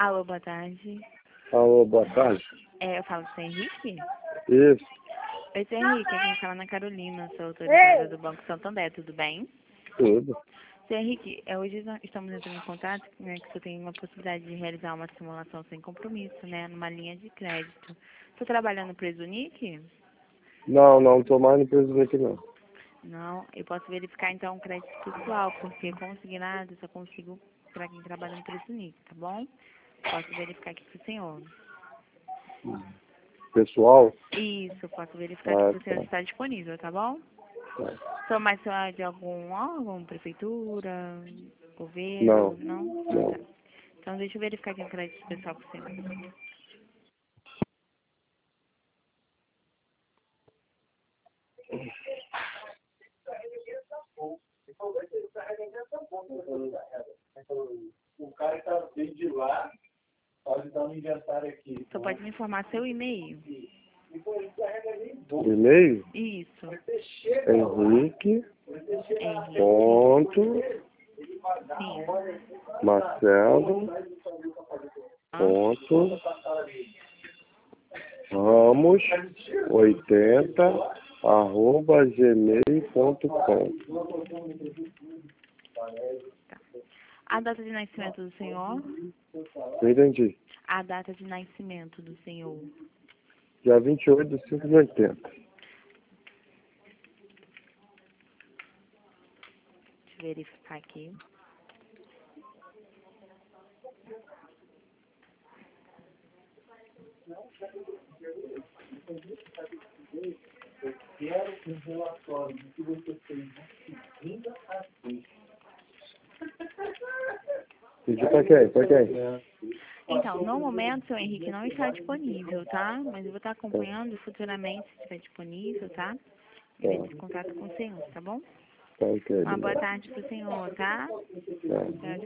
Alô, boa tarde. Alô, boa tarde. Eu falo com o Henrique? Isso, Oi, seu Henrique, aqui fala Ana Carolina, sou autorizada do Banco Santander, tudo bem? tudo. Seu Henrique, hoje nós estamos entrando em contato, né, que você tem uma possibilidade de realizar uma simulação sem compromisso, né, numa linha de crédito. Estou trabalhando para o Exunic? Não tô mais no presidente não. Não, eu posso verificar então o crédito pessoal, porque consignado eu só consigo para quem trabalha no Exunic, tá bom? Posso verificar aqui para o senhor. Pessoal? Isso, posso verificar aqui para o senhor se Tá. está disponível, tá bom? Tá. Sou mais de algum órgão, prefeitura, governo? Não? Não. Tá. Então deixa eu verificar aqui o crédito pessoal com o senhor. O cara que tá vindo de lá, pode dar um inventário aqui. Só pode me informar seu e-mail? E-mail? Isso. Henrique. Henrique. Ponto. Sim. Marcelo. Ponto. Ramos. 80. @ gmail.com. A data de nascimento do senhor? Não entendi. A data de nascimento do senhor. Dia 28/5/80. Deixa eu verificar aqui. Quero um relatório do que você fez de segunda a sexta. Pediu pra quem? Então, no momento, seu Henrique não está disponível, tá? Mas eu vou estar acompanhando futuramente, se estiver disponível, tá? Eu entro em contato com o senhor, tá bom? Tá, ok. Uma boa tarde pro senhor, tá? Tá. Tchau,